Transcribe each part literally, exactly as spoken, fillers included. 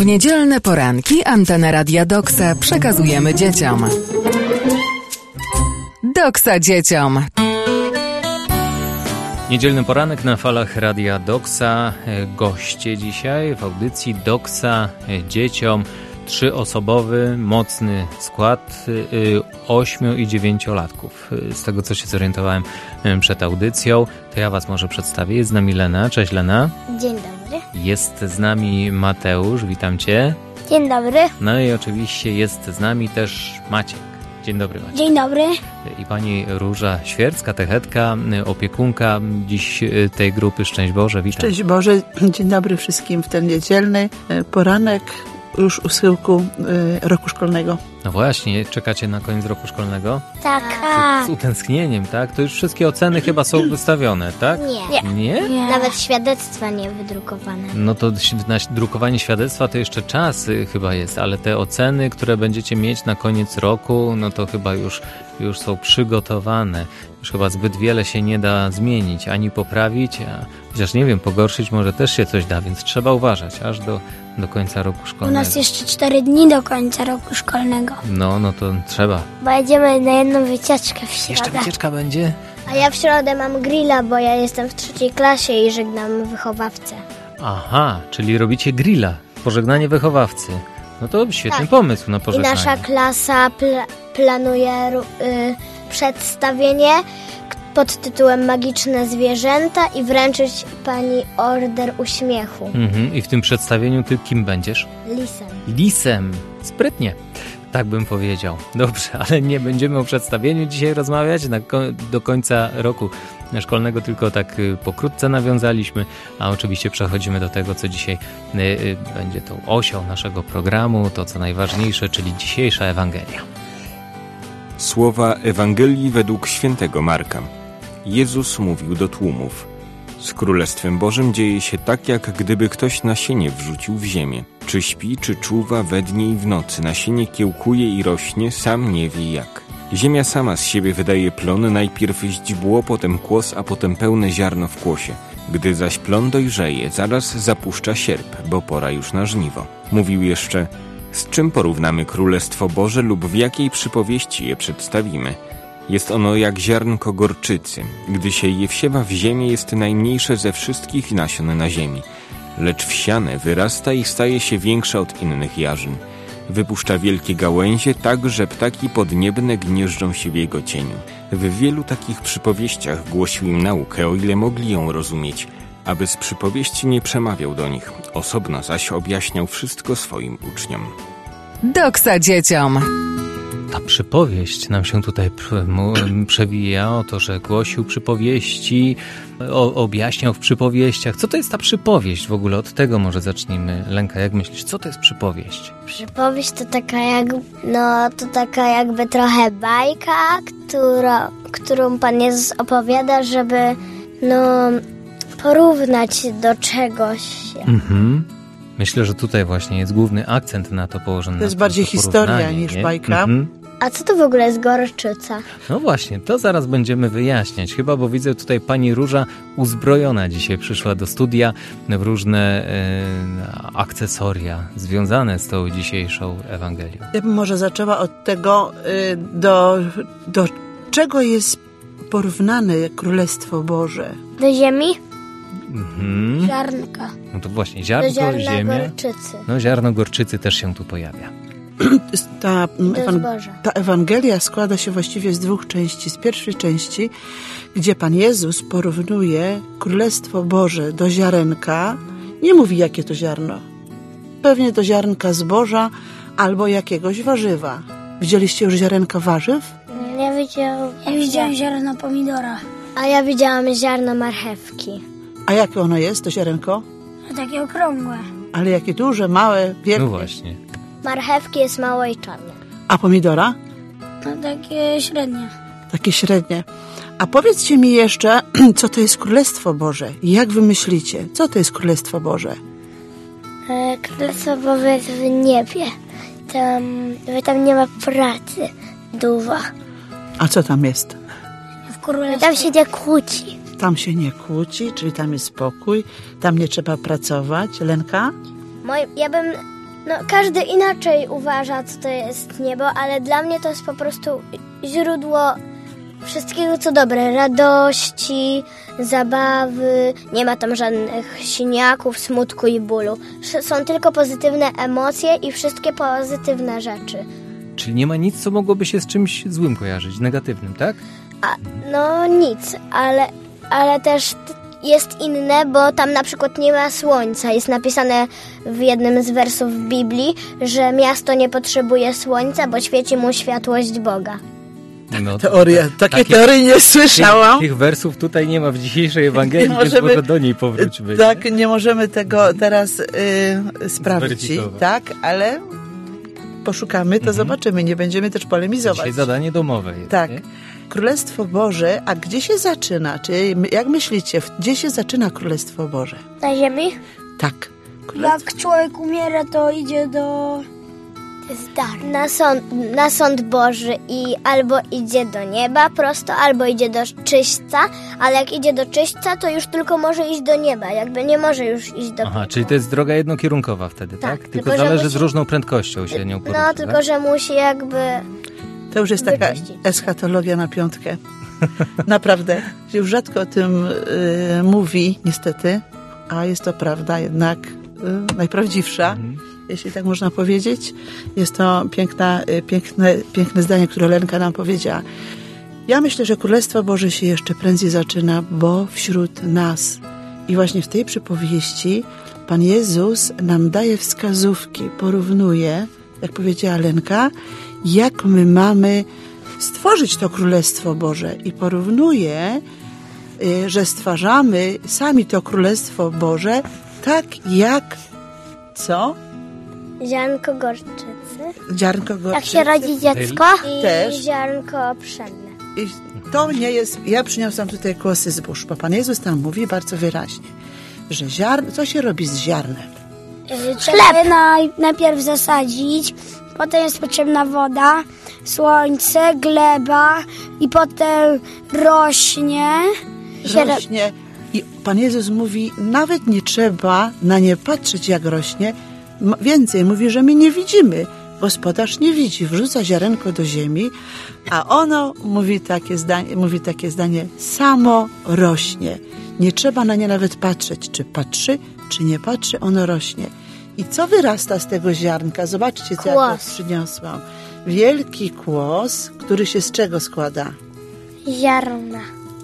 W niedzielne poranki antenę Radia Doksa przekazujemy dzieciom. Doksa dzieciom. Niedzielny poranek na falach Radia Doksa. Goście dzisiaj w audycji Doksa dzieciom. Trzyosobowy, mocny skład ośmiu i dziewięciolatków. Z tego, co się zorientowałem przed audycją, to ja was może przedstawię. Jest z nami Lena. Cześć, Lena. Dzień dobry. Jest z nami Mateusz. Witam cię. Dzień dobry. No i oczywiście jest z nami też Maciek. Dzień dobry, Maciek. Dzień dobry. I pani Róża Świerc, katechetka, opiekunka dziś tej grupy. Szczęść Boże, witam. Szczęść Boże, dzień dobry wszystkim w ten niedzielny poranek, już u schyłku roku szkolnego. No właśnie, czekacie na koniec roku szkolnego? Tak. Z utęsknieniem, tak? To już wszystkie oceny chyba są wystawione, tak? Nie. Nie? Nie? Nawet świadectwa nie wydrukowane. No to na drukowanie świadectwa to jeszcze czas chyba jest, ale te oceny, które będziecie mieć na koniec roku, no to chyba już, już są przygotowane. Już chyba zbyt wiele się nie da zmienić, ani poprawić, a chociaż nie wiem, pogorszyć może też się coś da, więc trzeba uważać aż do, do końca roku szkolnego. U nas jeszcze cztery dni do końca roku szkolnego. No, no to trzeba. Bo jedziemy na jedną wycieczkę w środę. Jeszcze wycieczka będzie? A ja w środę mam grilla, bo ja jestem w trzeciej klasie i żegnam wychowawcę. Aha, czyli robicie grilla, pożegnanie wychowawcy. No to świetny tak. pomysł na pożegnanie. I nasza klasa pl- planuje y, przedstawienie pod tytułem Magiczne zwierzęta i wręczyć pani order uśmiechu. Mhm. I w tym przedstawieniu ty kim będziesz? Lisem. Lisem. Sprytnie. Tak bym powiedział. Dobrze, ale nie będziemy o przedstawieniu dzisiaj rozmawiać. Na ko- do końca roku szkolnego tylko tak y, pokrótce nawiązaliśmy, a oczywiście przechodzimy do tego, co dzisiaj y, y, będzie tą osią naszego programu, to co najważniejsze, czyli dzisiejsza Ewangelia. Słowa Ewangelii według świętego Marka. Jezus mówił do tłumów: z Królestwem Bożym dzieje się tak, jak gdyby ktoś nasienie wrzucił w ziemię. Czy śpi, czy czuwa we dnie i w nocy, nasienie kiełkuje i rośnie, sam nie wie jak. Ziemia sama z siebie wydaje plon, najpierw źdźbło, potem kłos, a potem pełne ziarno w kłosie. Gdy zaś plon dojrzeje, zaraz zapuszcza sierp, bo pora już na żniwo. Mówił jeszcze: z czym porównamy Królestwo Boże lub w jakiej przypowieści je przedstawimy? Jest ono jak ziarnko gorczycy. Gdy się je wsiewa w ziemię, jest najmniejsze ze wszystkich nasion na ziemi. Lecz wsiane wyrasta i staje się większe od innych jarzyn. Wypuszcza wielkie gałęzie, tak że ptaki podniebne gnieżdżą się w jego cieniu. W wielu takich przypowieściach głosił im naukę, o ile mogli ją rozumieć, aby z przypowieści nie przemawiał do nich. Osobno zaś objaśniał wszystko swoim uczniom. Doksa dzieciom. Ta przypowieść nam się tutaj przewija o to, że głosił przypowieści, o, objaśniał w przypowieściach. Co to jest ta przypowieść w ogóle? Od tego może zacznijmy. Lenka, jak myślisz, co to jest przypowieść? Przypowieść to taka jak, no to taka jakby trochę bajka, która, którą Pan Jezus opowiada, żeby no porównać do czegoś. Mhm. Myślę, że tutaj właśnie jest główny akcent na to położony. To jest na bardziej historia niż nie? bajka. Mhm. A co to w ogóle jest gorczyca? No właśnie, to zaraz będziemy wyjaśniać. Chyba, bo widzę tutaj pani Róża uzbrojona dzisiaj przyszła do studia w różne e, akcesoria związane z tą dzisiejszą Ewangelią. Ja bym może zaczęła od tego, y, do, do czego jest porównane Królestwo Boże. Do ziemi? Mhm. Ziarnka. No to właśnie, Do ziarno, ziarna ziemia. gorczycy. No ziarno gorczycy też się tu pojawia. Ta, ewan- zboża. ta Ewangelia składa się właściwie z dwóch części. Z pierwszej części, gdzie Pan Jezus porównuje Królestwo Boże do ziarenka. Nie mówi, jakie to ziarno. Pewnie do ziarnka zboża albo jakiegoś warzywa. Widzieliście już ziarenka warzyw? Ja widziałam, ja widziałam ziarno pomidora. A ja widziałam ziarno marchewki. A jakie ono jest, to ziarenko? Takie okrągłe. Ale jakie duże, małe, wielkie. No właśnie. Marchewki jest małe i czarne. A pomidora? No takie średnie. Takie średnie. A powiedzcie mi jeszcze, co to jest Królestwo Boże? Jak wy myślicie? Co to jest Królestwo Boże? E, Królestwo Boże jest w niebie. Tam, tam nie ma pracy dużo. A co tam jest? W królestwie. Tam się nie kłóci. Tam się nie kłóci, czyli tam jest spokój, tam nie trzeba pracować. Lenka? Moi, ja bym No, każdy inaczej uważa, co to jest niebo, ale dla mnie to jest po prostu źródło wszystkiego, co dobre. Radości, zabawy, nie ma tam żadnych siniaków, smutku i bólu. Są tylko pozytywne emocje i wszystkie pozytywne rzeczy. Czyli nie ma nic, co mogłoby się z czymś złym kojarzyć, negatywnym, tak? A, no nic, ale, ale też jest inne, bo tam na przykład nie ma słońca. Jest napisane w jednym z wersów w Biblii, że miasto nie potrzebuje słońca, bo świeci mu światłość Boga. No, Teoria. tak, Takiej teorii nie słyszałam. Tych, tych wersów tutaj nie ma w dzisiejszej Ewangelii, Nie więc możemy- może do niej powróćmy. Tak, nie możemy tego teraz y, sprawdzić, Zweryfikować. tak, ale poszukamy, to Mhm. zobaczymy, nie będziemy też polemizować. Dzisiaj zadanie domowe jest, Tak. nie? Królestwo Boże, a gdzie się zaczyna? Czy jak myślicie, gdzie się zaczyna Królestwo Boże? Na ziemi? Tak. Królestwo... Jak człowiek umiera, to idzie do... To jest dar. Na sąd, na sąd Boży i albo idzie do nieba prosto, albo idzie do czyśćca, ale jak idzie do czyśćca, to już tylko może iść do nieba, jakby nie może już iść do Aha, piekła. czyli to jest droga jednokierunkowa wtedy, tak? Tak, Tylko, tylko, że zależy musi- z różną prędkością się nią porusza, No, tylko tak? że musi jakby... To już jest taka Wyczyścić. eschatologia na piątkę. Naprawdę. Się już rzadko o tym y, mówi, niestety, a jest to prawda jednak y, najprawdziwsza, jeśli tak można powiedzieć. Jest to piękna, y, piękne, piękne zdanie, które Lenka nam powiedziała. Ja myślę, że Królestwo Boże się jeszcze prędzej zaczyna, bo wśród nas. I właśnie w tej przypowieści Pan Jezus nam daje wskazówki, porównuje, jak powiedziała Lenka, jak my mamy stworzyć to Królestwo Boże i porównuje, y, że stwarzamy sami to Królestwo Boże tak jak co? Ziarnko gorczycy. Ziarnko gorczycy. Jak się rodzi dziecko i Też. ziarnko pszenne. I to nie jest... Ja przyniosłam tutaj kłosy zbóż, bo Pan Jezus tam mówi bardzo wyraźnie, że ziarn, co się robi z ziarnem? Trzeba naj, najpierw zasadzić, potem jest potrzebna woda, słońce, gleba i potem rośnie. Się ro- Rośnie i Pan Jezus mówi, nawet nie trzeba na nie patrzeć, jak rośnie. M- Więcej, mówi, że my nie widzimy. Gospodarz nie widzi, wrzuca ziarenko do ziemi, a ono mówi takie zdanie, mówi takie zdanie, samo rośnie. Nie trzeba na nie nawet patrzeć, czy patrzy, czy nie patrzy, ono rośnie. I co wyrasta z tego ziarnka? Zobaczcie, co ja Kłos. tu przyniosłam. Wielki kłos, który się z czego składa? Ziarna.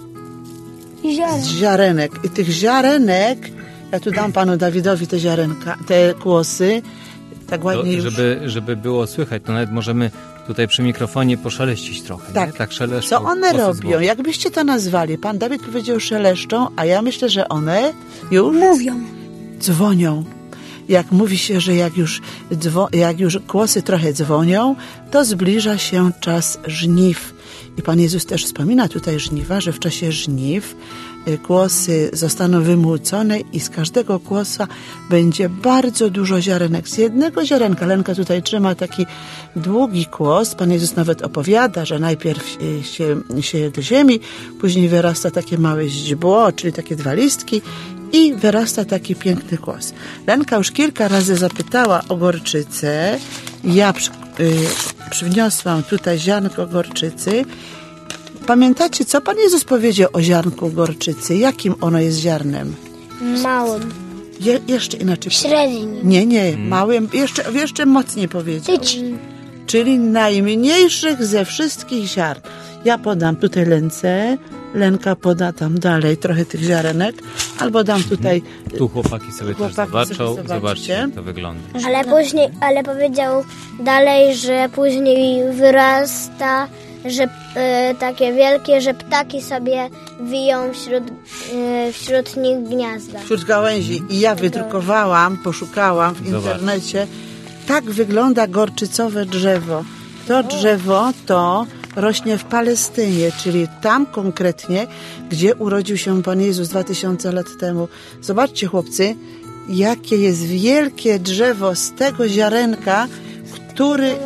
Ziarno. Z ziarenek. I tych ziarenek, ja tu dam panu Dawidowi te ziarenka, te kłosy, tak To, ładnie już. żeby, żeby było słychać, to nawet możemy tutaj przy mikrofonie poszeleścić trochę. Tak. Nie? Tak szeleszczą. Co one głosy robią? złote. Jakbyście to nazwali? Pan Dawid powiedział szeleszczą, a ja myślę, że one już Mówią. dzwonią. Jak mówi się, że jak już, dzwo- jak już kłosy trochę dzwonią, to zbliża się czas żniw. I Pan Jezus też wspomina tutaj żniwa, że w czasie żniw y, kłosy zostaną wymłócone i z każdego kłosa będzie bardzo dużo ziarenek. Z jednego ziarenka, Lenka tutaj trzyma taki długi kłos. Pan Jezus nawet opowiada, że najpierw y, się, się do ziemi, później wyrasta takie małe źdźbło, czyli takie dwa listki, i wyrasta taki piękny kłos. Lenka już kilka razy zapytała o gorczycę. Ja przy, y, przyniosłam tutaj ziarnko gorczycy. Pamiętacie, co Pan Jezus powiedział o ziarnku gorczycy? Jakim ono jest ziarnem? Małym. Je, jeszcze inaczej. Średnim. Nie, nie, małym. Jeszcze, jeszcze mocniej powiedział. Czyli najmniejszych ze wszystkich ziarn. Ja podam tutaj Lence, Lenka poda tam dalej trochę tych ziarenek, albo dam tutaj... Tu chłopaki sobie Chłopaki też zobaczą. sobie zobaczcie. Zobaczcie, jak to wygląda. Ale później, ale powiedział dalej, że później wyrasta, że e, takie wielkie, że ptaki sobie wiją wśród, e, wśród nich gniazda. Wśród gałęzi. I ja wydrukowałam, poszukałam w Zobacz. internecie. Tak wygląda gorczycowe drzewo. To drzewo to rośnie w Palestynie, czyli tam konkretnie, gdzie urodził się Pan Jezus dwa tysiące lat temu. Zobaczcie, chłopcy, jakie jest wielkie drzewo z tego ziarenka, który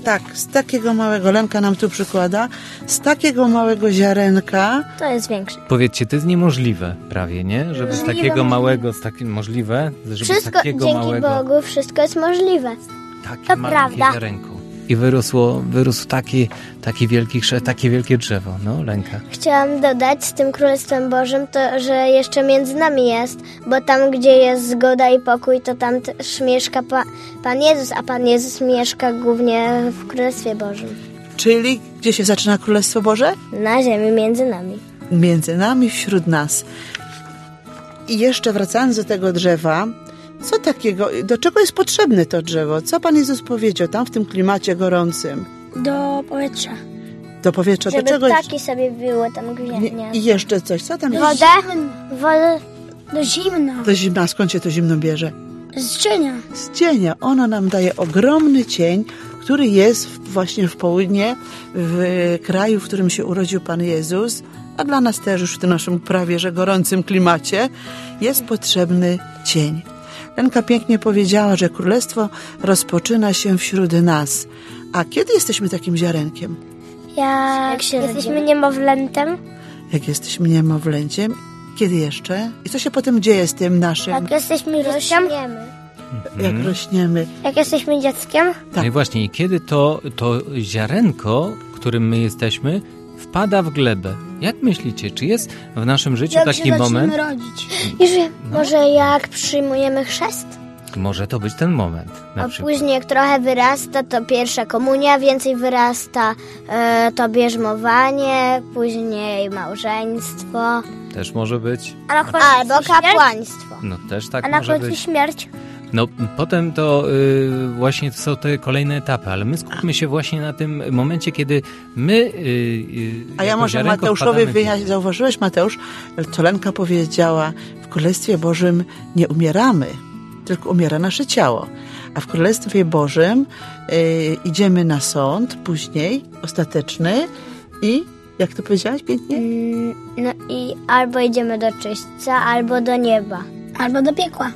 Tak, z takiego małego, Lenka nam tu przykłada, z takiego małego ziarenka. To jest większe. Powiedzcie, to jest niemożliwe prawie, nie? Żeby z takiego małego, z takim możliwe, żeby Wszystko, z takiego dzięki małego... Bogu, wszystko jest możliwe. Takie To malutkie prawda. ziarenko. I wyrosło, wyrósł taki, taki wielki krzew, takie wielkie drzewo. No, Lenka. Chciałam dodać z tym Królestwem Bożym to, że jeszcze między nami jest, bo tam, gdzie jest zgoda i pokój, to tam też mieszka pa, Pan Jezus, a Pan Jezus mieszka głównie w Królestwie Bożym. Czyli gdzie się zaczyna Królestwo Boże? Na ziemi, między nami. Między nami, wśród nas. I jeszcze wracając do tego drzewa, co takiego, do czego jest potrzebne to drzewo? Co Pan Jezus powiedział tam w tym klimacie gorącym? Do powietrza. Do powietrza, Żeby do czego? ptaki sobie były tam gwiazdy. I jeszcze coś, co tam jest? Wodę? Wodę. Do zimna. To zimna, skąd się to zimno bierze? Z cienia. Z cienia. Ono nam daje ogromny cień, który jest w- właśnie w południe, w kraju, w którym się urodził Pan Jezus, a dla nas też już w tym naszym prawie że gorącym klimacie jest potrzebny cień. Lenka pięknie powiedziała, że królestwo rozpoczyna się wśród nas. A kiedy jesteśmy takim ziarenkiem? Jak, Jak się jesteśmy rodzimy? niemowlętem, Jak jesteśmy niemowlęciem? Kiedy jeszcze? I co się potem dzieje z tym naszym, jak jesteśmy dzieckiem, jak rośniemy? jak jesteśmy dzieckiem, No i właśnie, i kiedy to, to ziarenko, którym my jesteśmy, wpada w glebę? Jak myślicie, czy jest w naszym życiu Jak taki się moment? zaczniemy rodzić. już wiem, może jak przyjmujemy chrzest, Może to być ten moment. Na a przykład. później jak trochę wyrasta, to pierwsza komunia, więcej wyrasta e, to bierzmowanie, później małżeństwo, Też może być. A na końcu albo śmierć? kapłaństwo. No też tak A na może końcu być. śmierć. No potem to y, właśnie są te kolejne etapy, ale my skupmy się właśnie na tym momencie, kiedy my y, y, A ja jako może ziarenko Mateuszowi wpadamy w- wyjaśnię. Zauważyłeś, Mateusz, co Lenka powiedziała, w Królestwie Bożym nie umieramy, tylko umiera nasze ciało. A w Królestwie Bożym y, idziemy na sąd, później ostateczny i, jak to powiedziałaś pięknie? Mm, No i albo idziemy do czyśćca, albo do nieba. Albo do piekła.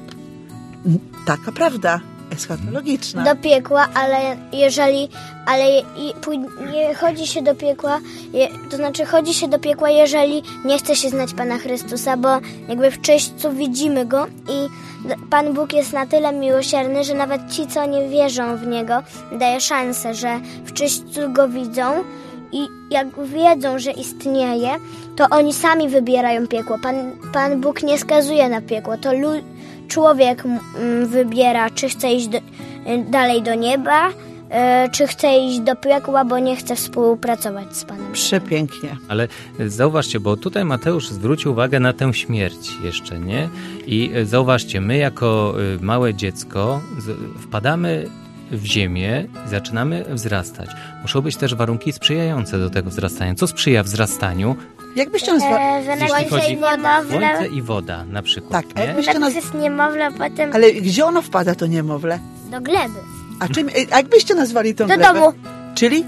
Taka prawda, eschatologiczna. Do piekła, ale jeżeli, ale i, pój- nie chodzi się do piekła, je, to znaczy chodzi się do piekła, jeżeli nie chce się znać Pana Chrystusa, bo jakby w czyśćcu widzimy Go i d- Pan Bóg jest na tyle miłosierny, że nawet ci, co nie wierzą w Niego, daje szansę, że w czyśćcu Go widzą i jak wiedzą, że istnieje, to oni sami wybierają piekło. Pan, Pan Bóg nie skazuje na piekło, to lu- człowiek mm, wybiera, czy chce iść do, y, dalej do nieba, y, czy chce iść do piekła, bo nie chce współpracować z Panem. Przepięknie. Ale zauważcie, bo tutaj Mateusz zwrócił uwagę na tę śmierć jeszcze, nie? I zauważcie, my jako y, małe dziecko z- wpadamy w ziemię i zaczynamy wzrastać. Muszą być też warunki sprzyjające do tego wzrastania. Co sprzyja wzrastaniu? Jak byście nazwali? E, Jeśli Słońce chodzi i woda, Słońce i woda na przykład, Tak, a nie? jak byście naz... jest niemowlę, potem Ale gdzie ono wpada, to niemowlę? do gleby. A czym, a jak byście nazwali tą Do glebę? domu. Czyli?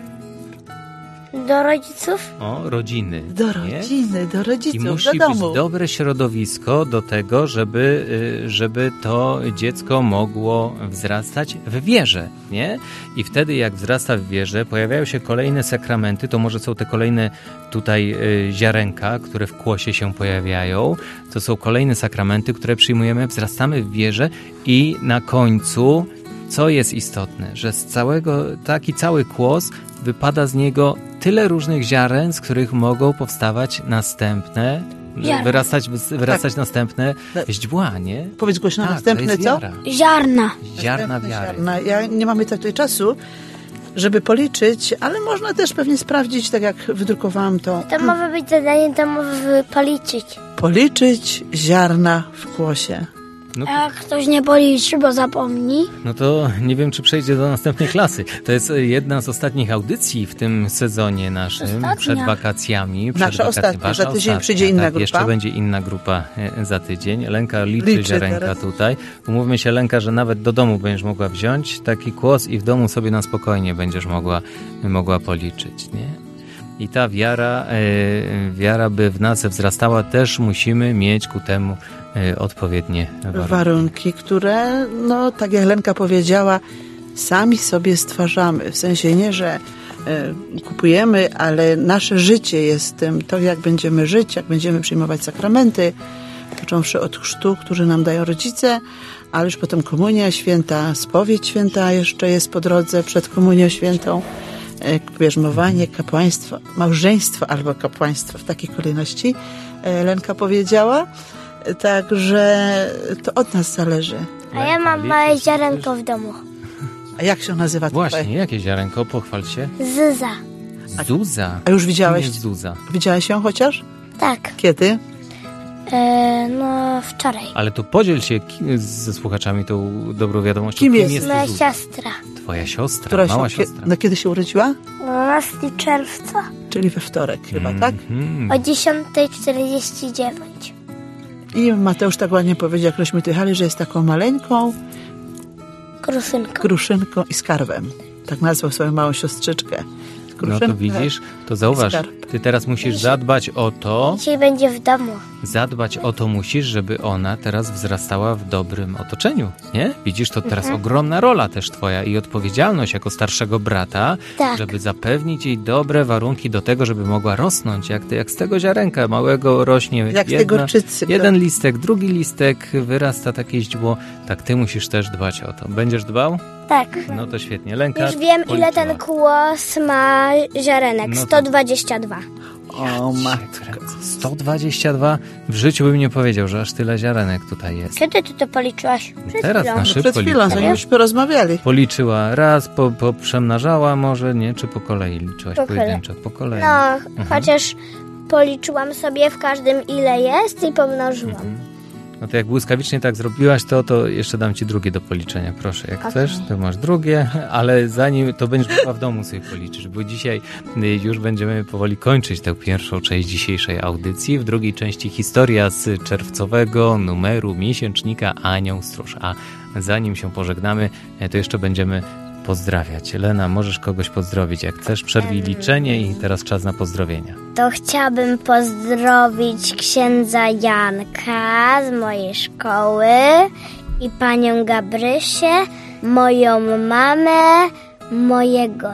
Do rodziców. O, rodziny. Do nie? rodziny, do I rodziców, musi do być domu. dobre środowisko do tego, żeby, y, żeby to dziecko mogło wzrastać w wierze, nie? I wtedy jak wzrasta w wierze, pojawiają się kolejne sakramenty, to może są te kolejne tutaj y, ziarenka, które w kłosie się pojawiają. To są kolejne sakramenty, które przyjmujemy, wzrastamy w wierze i na końcu, co jest istotne, że z całego, taki cały kłos wypada z niego tyle różnych ziaren, z których mogą powstawać następne, Ziarna. wyrastać, wyrastać następne Tak. źdźbła, nie? Powiedz głośno, Tak, następne to jest co? wiara. Ziarna. Ziarna Następne wiary. ziarna. Ja nie mamy tutaj czasu, żeby policzyć, ale można też pewnie sprawdzić, tak jak wydrukowałam to. To może być zadanie domowe policzyć. Policzyć ziarna w kłosie. No, Jak ktoś nie policzy, bo zapomni. no to nie wiem, czy przejdzie do następnej klasy. To jest jedna z ostatnich audycji w tym sezonie naszym, Ostatnia. przed wakacjami. Przed Nasza wakacjami. ostatnia. Wasza Za tydzień ostatnia, przyjdzie inna tak, grupa. Jeszcze będzie inna grupa e, za tydzień. Lenka liczy, Liczy ziarenka teraz. tutaj. Umówmy się, Lenka, że nawet do domu będziesz mogła wziąć taki kłos i w domu sobie na spokojnie będziesz mogła, mogła policzyć, nie? I ta wiara, e, wiara, by w nas wzrastała, też musimy mieć ku temu e, odpowiednie warunki. Warunki, które, no tak jak Lenka powiedziała, sami sobie stwarzamy. W sensie nie, że y, kupujemy, ale nasze życie jest tym, to jak będziemy żyć, jak będziemy przyjmować sakramenty, począwszy od chrztu, który nam dają rodzice, ale już potem komunia święta, spowiedź święta jeszcze jest po drodze przed komunią świętą, bierzmowanie, kapłaństwo, małżeństwo albo kapłaństwo w takiej kolejności Lenka powiedziała. Także to od nas zależy. A ja mam małe ziarenko w domu. A jak się nazywa tutaj? Właśnie, jakie ziarenko? Pochwal się. Zuza. Zuza. A już widziałeś? Kim jest Zuza? Widziałeś ją chociaż? Tak. Kiedy? E, no wczoraj. Ale to podziel się ki- ze słuchaczami tą dobrą wiadomością. Kim jest? Moja Zuza? siostra. Twoja siostra, Która mała się, siostra. no kiedy się urodziła? dwunastego czerwca. Czyli we wtorek chyba, tak? Mhm. O dziesiąta czterdzieści dziewięć. I Mateusz tak ładnie powiedział, jak żeśmy tychali, że jest taką maleńką Kruszynką. kruszynką i skarbem. Tak nazwał swoją małą siostrzyczkę. No Kruszynkę. to widzisz, to zauważ, Skarb. ty teraz musisz zadbać o to, Dzisiaj będzie w domu. zadbać o to musisz, żeby ona teraz wzrastała w dobrym otoczeniu, nie? Widzisz, to teraz ogromna rola też twoja i odpowiedzialność jako starszego brata, Tak. żeby zapewnić jej dobre warunki do tego, żeby mogła rosnąć, jak, ty, jak z tego ziarenka małego rośnie Jak z tej gorczycy. jeden listek, drugi listek, wyrasta takie źdźbło, tak ty musisz też dbać o to. Będziesz dbał? Tak. No to świetnie. Lenka Już wiem, ile policzyła. ten kłos ma ziarenek. No to- sto dwadzieścia dwa. O matko. sto dwadzieścia dwa? W życiu bym nie powiedział, że aż tyle ziarenek tutaj jest. Kiedy ty to policzyłaś? Przed Teraz chwilą. na szybko Przed chwilą, liczyła. zanim już porozmawiali. Policzyła raz, po, po przemnażała może, nie? Czy po kolei liczyłaś Po kolei. pojedynczo? Po kolei. No, chociaż policzyłam sobie w każdym ile jest i pomnożyłam. No to jak błyskawicznie tak zrobiłaś, to, to jeszcze dam ci drugie do policzenia, proszę. Jak chcesz, to masz drugie, ale zanim to będziesz mogła w domu sobie policzyć, bo dzisiaj y, już będziemy powoli kończyć tę pierwszą część dzisiejszej audycji. W drugiej części historia z czerwcowego numeru miesięcznika Anioł Stróż. A zanim się pożegnamy, y, to jeszcze będziemy pozdrawiać. Lena, możesz kogoś pozdrowić. Jak chcesz, przerwij liczenie i teraz czas na pozdrowienia. To chciałabym pozdrowić księdza Janka z mojej szkoły i panią Gabrysię, moją mamę, mojego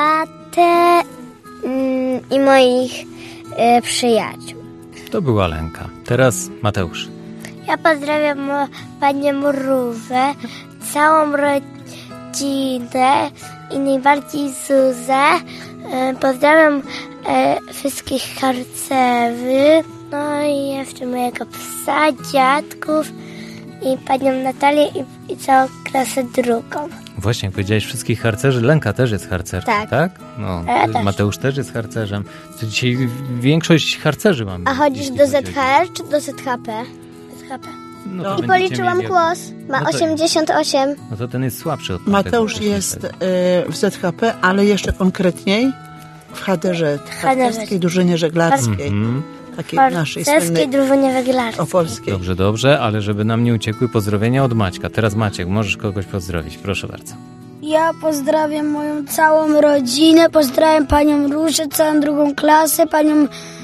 tatę mm, i moich y, przyjaciół. To była Lenka. Teraz Mateusz. Ja pozdrawiam mo- panią Różę, całą rodzinę i najbardziej Zuzę. E, Pozdrawiam e, wszystkich harcerzy, no i jeszcze mojego psa, dziadków i panią Natalię i, i całą klasę drugą. Właśnie, jak powiedziałeś wszystkich harcerzy, Lenka też jest harcerką, tak? Tak. No, A ja też. Mateusz też jest harcerzem. To dzisiaj większość harcerzy mamy. A chodzisz jeśli do chodzi o Z H R czy do Z H P? Z H P. No No. to I będziecie policzyłam mieli- głos. Ma No to- osiemdziesiąt osiem. No to ten jest słabszy od Mateusz tamtego, jest niestety. y, w Z H P, ale jeszcze konkretniej w H D Ż, harcerskiej drużynie żeglarskiej. Mhm. Takiej naszej Harcerskiej słynnej drużynie weglarskiej. opolskiej. Dobrze, dobrze, ale żeby nam nie uciekły pozdrowienia od Maćka. Teraz Maciek, możesz kogoś pozdrowić, proszę bardzo. Ja pozdrawiam moją całą rodzinę, pozdrawiam panią Różę, całą drugą klasę, panią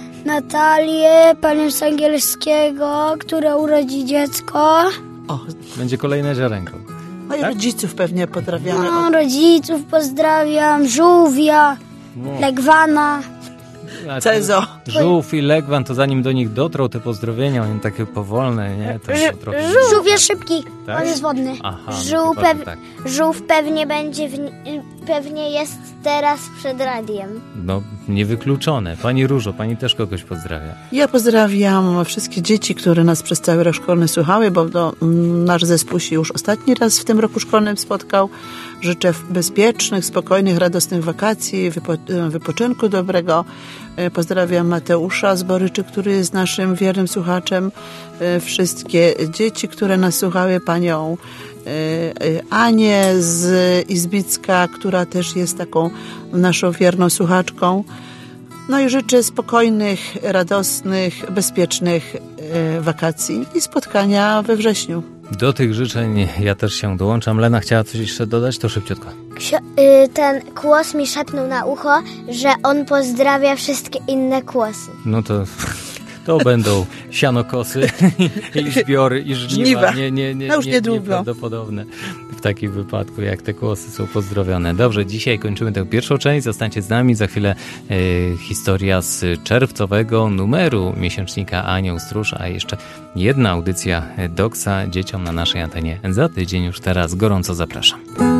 Natalię, panią z angielskiego, która urodzi dziecko. O, Będzie kolejne ziarenko. no i Tak? rodziców pewnie pozdrawiamy. No, rodziców pozdrawiam, żółwia, Legwana. A Cezo. Żółw i Legwan, to zanim do nich dotrą te pozdrowienia, one takie powolne, nie? To, to trochę... Żółw jest szybki, Tak? on jest wodny. Aha, no Żółw, chyba to pew- tak. żółw pewnie będzie, w, pewnie jest teraz przed radiem. No, niewykluczone. Pani Różo, pani też kogoś pozdrawia. Ja pozdrawiam wszystkie dzieci, które nas przez cały rok szkolny słuchały, bo to, mm, nasz zespół się już ostatni raz w tym roku szkolnym spotkał. Życzę bezpiecznych, spokojnych, radosnych wakacji, wypo- wypoczynku dobrego. E, Pozdrawiam Mateusza z Boryczy, który jest naszym wiernym słuchaczem. E, Wszystkie dzieci, które nas słuchały, panią e, e, Anię z Izbicka, która też jest taką naszą wierną słuchaczką. No i życzę spokojnych, radosnych, bezpiecznych e, wakacji i spotkania we wrześniu. Do tych życzeń ja też się dołączam. Lena chciała coś jeszcze dodać, to szybciutko. Ksio- y, ten kłos mi szepnął na ucho, że on pozdrawia wszystkie inne kłosy. No to to będą sianokosy i zbiory, i żniwa. Żniwa. Nie, nie, nie, No już nie, niedługo. nieprawdopodobne w takim wypadku, jak te kłosy są pozdrowione. Dobrze, dzisiaj kończymy tę pierwszą część. Zostańcie z nami. Za chwilę e, historia z czerwcowego numeru miesięcznika Anioł Stróż, a jeszcze jedna audycja Doksa dzieciom na naszej antenie za tydzień. Już teraz gorąco zapraszam.